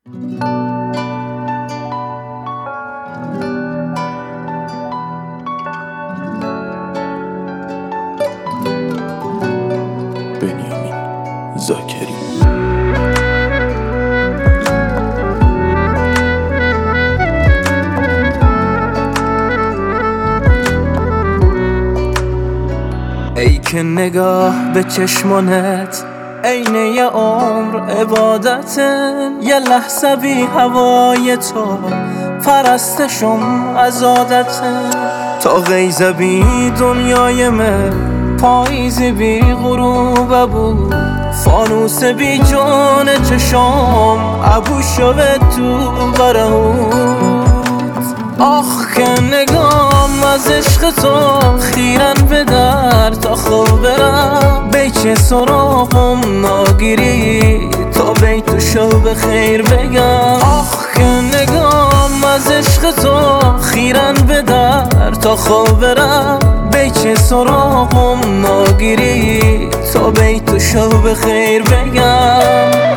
بنیامین زاکری. ای که نگاه به چشمانت عینه یه عمر عبادته، یه لحظه بی هوای تو پرستشم از عادته. تا غیزه بی دنیای من پاییزی بی غروبه بود، فانوس بی جان چشام ابو شوه تو برهود. آخ که نگام از عشق تو خیرن به در تا خواب برم، بیچه سراغم ناگیری تا بیتو شو به خیر بگم. آخ که نگام از عشق تو خیرن به در تا خواب برم، بیچه سراغم ناگیری تا بیتو شو به خیر بگم.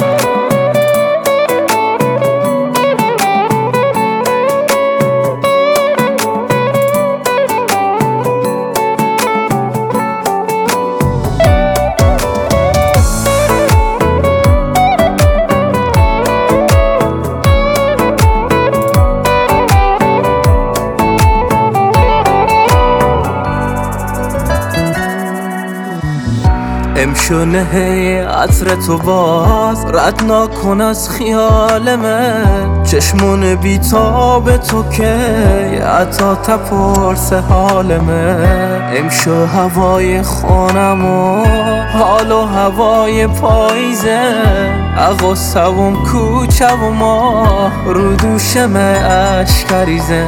امشونه عطر تو باز رد نکن از خیال من، چشمون بیتاب تو که عطا تپرس حال من. امشو هوای خانم و حال و هوای پاییزه، اغصه و کوچه و ماه رو دوشم اشکریزه.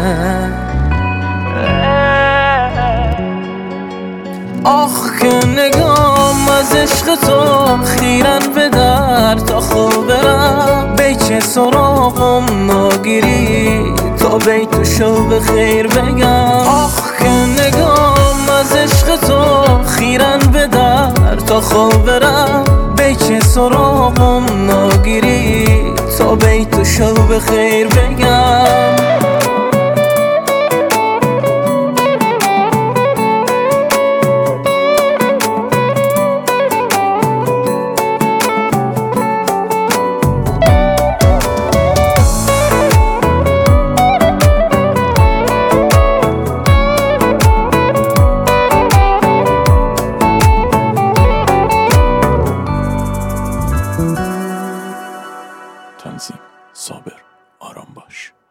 آخ که نگام از عشق تو خیرن به در تا خواب برم، بیچه سراغم ناگیری تا بیتو شو به خیر بگم. آخ که نگام از عشق تو خیرن به در تا خواب برم، بیچه سراغم ناگیری تا بیتو شو به خیر بگم. تنظیم صابر آرام باش.